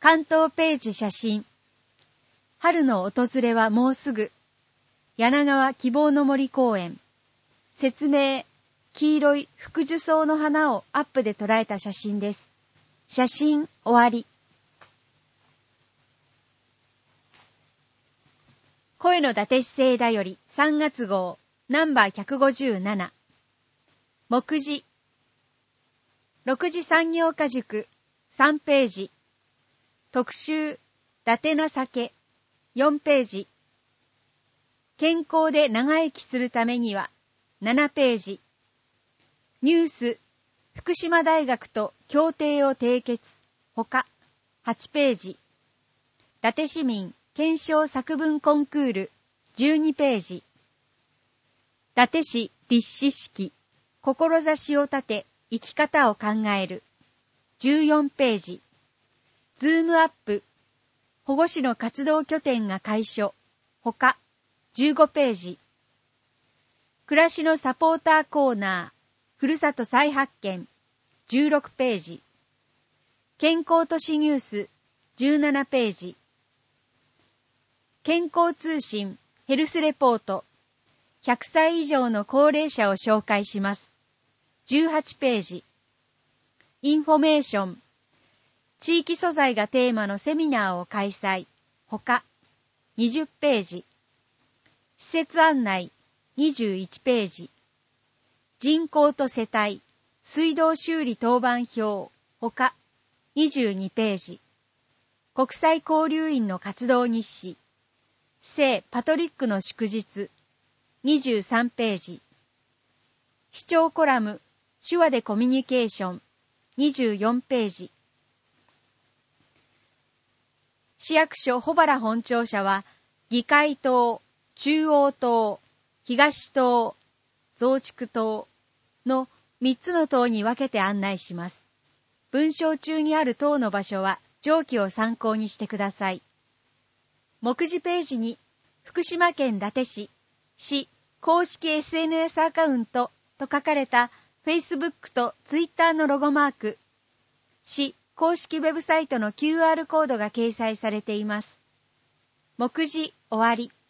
関東ページ写真。春の訪れはもうすぐ。柳川希望の森公園。説明。黄色い福寿草の花をアップで捉えた写真です。写真終わり。声の伊達市政だより3月号ナンバー157。目次。6次産業科塾3ページ。特集伊達な酒4ページ。健康で長生きするためには7ページ。ニュース福島大学と協定を締結他8ページ。伊達市民検証作文コンクール12ページ。伊達市立志式志を立て生き方を考える14ページ。ズームアップ保護司の活動拠点が開所他15ページ。暮らしのサポーターコーナーふるさと再発見16ページ。健康都市ニュース17ページ。健康通信ヘルスレポート100歳以上の高齢者を紹介します18ページ。インフォメーション地域素材がテーマのセミナーを開催他20ページ。施設案内21ページ。人口と世帯水道修理当番表他22ページ。国際交流員の活動日誌聖パトリックの祝日23ページ。視聴コラム手話でコミュニケーション24ページ。市役所保原本庁舎は議会棟、中央棟、東棟、増築棟の3つの棟に分けて案内します。文章中にある棟の場所は上記を参考にしてください。目次ページに福島県伊達市、市公式 SNS アカウントと書かれた Facebook と Twitter のロゴマーク、市公式ウェブサイトの QR コードが掲載されています。目次終わり。